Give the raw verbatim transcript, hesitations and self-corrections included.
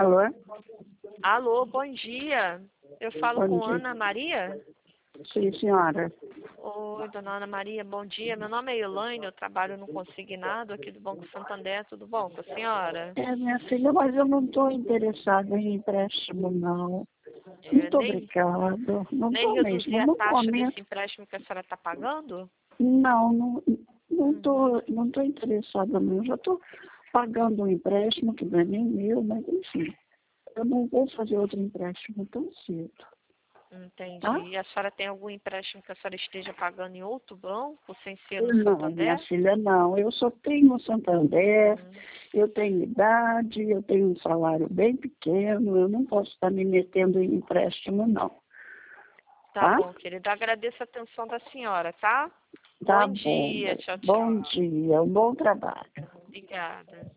Alô? Alô, bom dia. Eu falo Bom com dia. Ana Maria? Sim, senhora. Oi, dona Ana Maria, bom dia. Meu nome é Elaine, eu trabalho no consignado aqui do Banco Santander. Tudo bom com a senhora? É, minha filha, mas eu não estou interessada em empréstimo, não. É, Muito nem, obrigado. Não nem estou reduzir mesmo. a No taxa desse momento, empréstimo que a senhora está pagando? não, não não Uhum. estou não tô interessada, não. Já estou pagando um empréstimo que não é nem meu, mas enfim, eu não vou fazer outro empréstimo tão cedo, Entendi. tá? E a senhora tem algum empréstimo que a senhora esteja pagando em outro banco, sem ser no Não, minha Santander? filha, não. Eu só tenho o Santander, Uhum. eu tenho idade, eu tenho um salário bem pequeno, eu não posso estar me metendo em empréstimo, não. Tá Tá? bom, querida. Agradeço a atenção da senhora, tá? Tá Bom bom. dia. Tchau, Bom tchau. dia, um bom trabalho. Obrigada.